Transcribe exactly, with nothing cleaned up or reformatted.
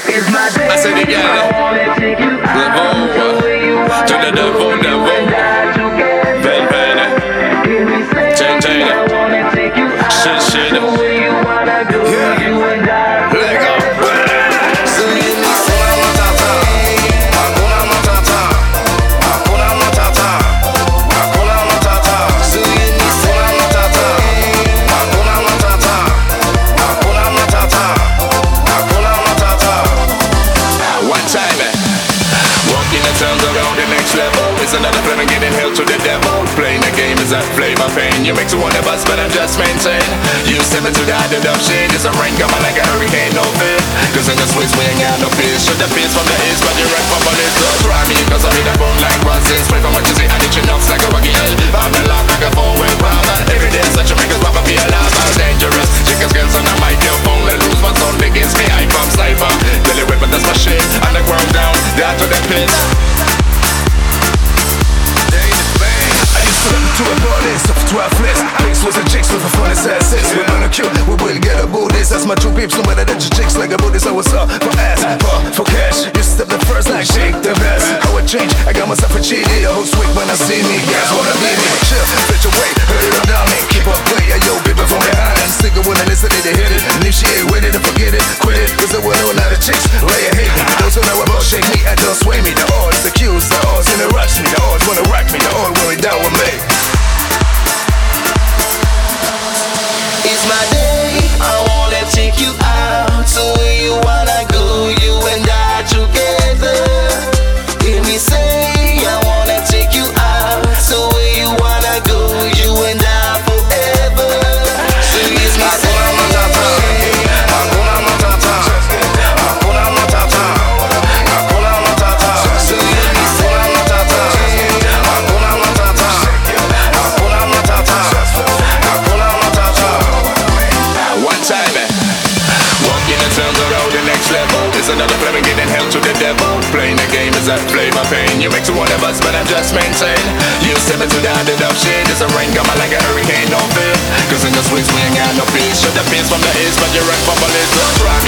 I said it again. Devil, to the devil, devil. Ven, ven, chain, chain. Shit, shit. Yeah. Let go. It's another plan of getting held to the devil. Playing the game is a flame of pain. You make to one of us, but I'm just maintain. You step into the added up shit. It's a rain coming like a hurricane, no fear. Cause in the Swiss we ain't got no peace. Shoot the peace from the east, but you run for bullets. Don't try me, cause I hit a bone like buses. Spray from what you see, I need you knocks like a rocky hill. I'm the lock like a four-way bomber. Every day such a makers pop up be alive. I'm dangerous. Chicken skills on the mic, your phone. Let loose my sound against me. I bomb sniper. Billy whip, but that's my shit. On the ground down, down to the pits. To a bonus of twelve flips. Pics was a chicks with a funny asses. We're on a queue, we will get a Buddhist. That's my two peeps, no matter that your chicks like a Buddhist. I was up for ass, for, for cash. You step the first like shake the best. How I change, I got myself a cheated. A whole sweet when I see me, guys wanna be me. Chill, bitch away, heard it on down me. Keep up, play, yo, people from behind. Stick it when I listen to they hit it. And if she ain't with it, then forget it, quit it. Cause I will know now the chicks, lay a hate me. Those who know about shake me, and don't sway me. The odds accuse, the odds interrupt me. The odds wanna rock me, the odds worry down with me. It's my day, I wanna take you out. So where you wanna go, you and I together. Hear me say, I wanna take you out. So where you wanna go, you and I forever. So it's my day. It's another flame and getting held to the devil. Playing the game is a flame of pain. You make to one of us, but I'm just maintain. You step into the added up shit. It's a rain coming like a hurricane, no fear. Cause in the Swiss we ain't got no peace. Shut the peace from the east, but you run for bullets. Don't try